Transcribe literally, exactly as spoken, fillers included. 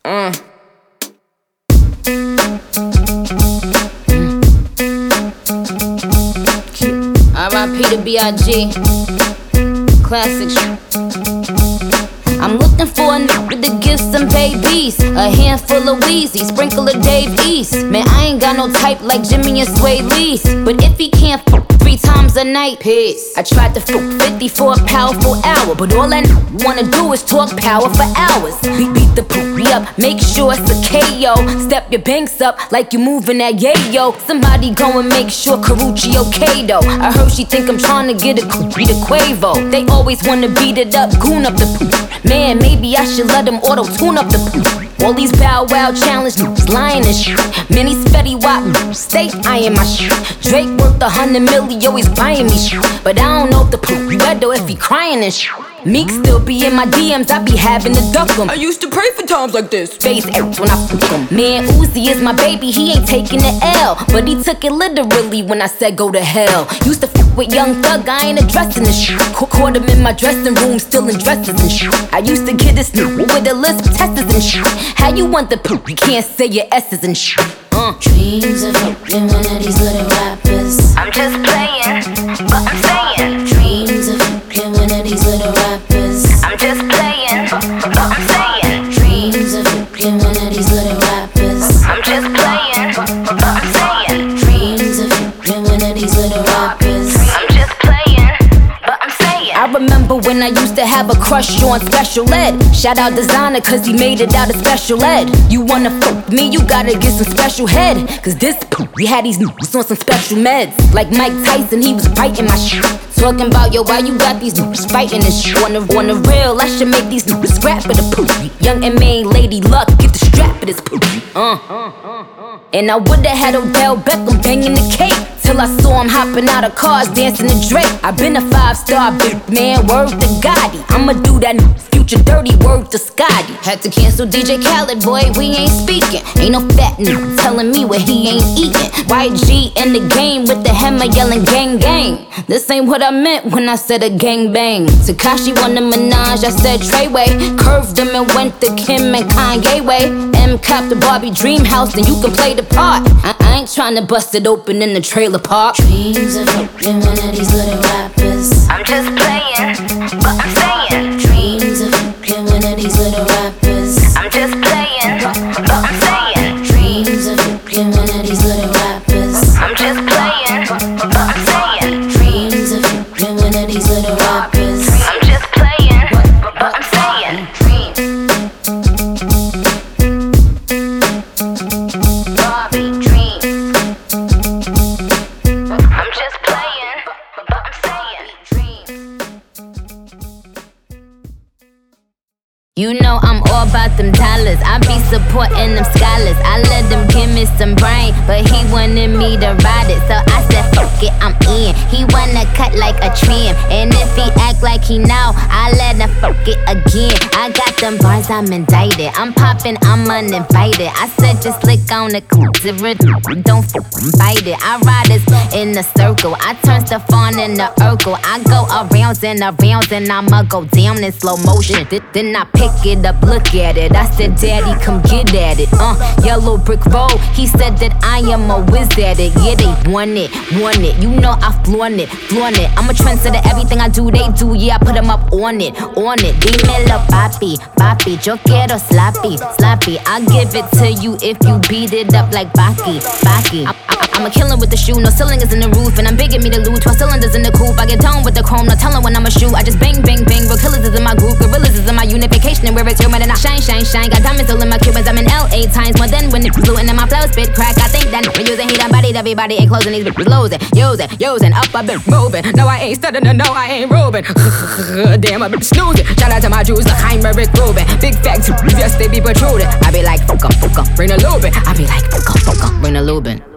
Uh. R I P to B I G. Classic shit. I'm looking for a nigga to give some babies. A handful of Wheezy, sprinkle of Dave East. Man, I ain't got no type like Jimmy and Sway Lee's. But if he can't fuck three times a night, peace. I tried to fuck fifty for a powerful hour, but all I wanna do is talk power for hours. Beat, beat the poopy up, make sure it's a K O. Step your banks up like you moving that yayo. Somebody go and make sure Karuchi okay though. I heard she think I'm trying to get a Kupi to Quavo. They always wanna beat it up, goon up the poop. Man, maybe I should let them auto-tune up the poop. All these Bow Wow challenge niggas lying and shit. Many Fetty Wap stay eyeing my shit. Drake worth a hundred milli, always buying me shit. But I don't know if the poop red though if he crying and shit. Meek still be in my D Ms, I be having to duck him. I used to pray for times like this. Face aches when I fuck him. Man, Uzi is my baby, he ain't taking the L. But he took it literally when I said go to hell. Used to fuck with Young Thug, I ain't addressing this shit. Caught him in my dressing room, still in dresses and shit. I used to get this new with the lisp testers and shit. How you want the poop, you can't say your S's and shit. Uh. Dreams of fucking one of these little rappers. I'm just playing, but I'm saying. Dreams of fucking one of these little rappers. I'm just playing, but I'm saying. Dreams of fucking one of these little rappers. I'm just playing, but I'm saying. Dreams of fucking one of these little rappers. I'm just playing, but I'm saying. I remember when I used to have a crush on Special Ed. Shout out Designer cause he made it out of Special Ed. You wanna fuck me, you gotta get some special head. Cause this poop, we had these niggas on some special meds. Like Mike Tyson, he was biting my shit. Talking about, yo, why you got these niggas fighting this shit? On the, on the real, I should make these niggas scrap for the poop. Young and main Lady Luck, get the strap for this poop. Uh. And I would've had Odell Beckham banging the cake. Till I saw him hopping out of cars, dancing to Drake. I been a five-star big man, word to Gotti. I'ma do that future dirty, word to Scotty. Had to cancel D J Khaled, boy, we ain't speaking. Ain't no fat nigga telling me what he ain't eating. Y G in the game with the hammer yelling gang gang. This ain't what I meant when I said a gang bang. Tekashi won the Minaj, I said Treyway. Curved him and went to Kim and Kanye way. M copped the Barbie dream house, then you can play the part. I, I ain't tryna bust it open in the trailer park. Dreams of fucking one of these little rappers. I'm just playing, but I'm saying. Dreams of fucking one of these little rappers. I'm just playing, but I'm saying. Dreams of fucking one of these little rappers. I'm just playing, but I'm saying. Dreams of fucking one of these little rappers. I'm just playing, but I'm saying. Barbie dreams. I'm just playing, but I'm saying. You know I'm all about them dollars. I be supporting them scholars. I let them give me some brain, but he wanted me to ride it. So I said, fuck it, I'm in. He wanna cut like a trim, and if he act like he know, I let him fuck it again. I got them bars, I'm indicted. I'm popping, I'm uninvited. I said just lick on the clit, don't fucking bite it. I ride this in a circle. I turn stuff on in the Urkel. I go arounds and arounds, and I'ma go down in slow motion. Then I pick it up, look at it. I said, daddy, come get at it. Uh, yellow brick road. He said that I am a whiz at it. Yeah, they want it, want it. You know I flaunt it, flaunt it. I'm a trendsetter, everything I do, they do. Yeah, I put them up on it, on it. Dímelo, papi, papi. Yo quiero sloppy, sloppy. I'll give it to you if you beat it up like Baki, Baki. I, I, I'm a killer with the shoe, no ceiling is in the roof. And I'm begging me to lose, twelve cylinders in the coupe. I get down with the chrome, no telling when I'ma shoot. I just bang, bang, bang. Real killers is in my group, gorillas is in my unification. And where it's human and I shine, shine, shine. Got diamonds all in my Cubans, I'm in L A times more than when it's blue. And then my flow spit crack. I think that we're using heat and bodied everybody ain't closing these bitches losing, using, using. Up, I've been moving. No, I ain't studying, no, I ain't roving. Damn, I've been snoozing. Shout out to my Jews like I'm Rick Rubin. Big facts, yes, they be protruding. I be like, fuck em, fuck em, bring the lubin. I be like, fuck em, fuck em, bring the lubin.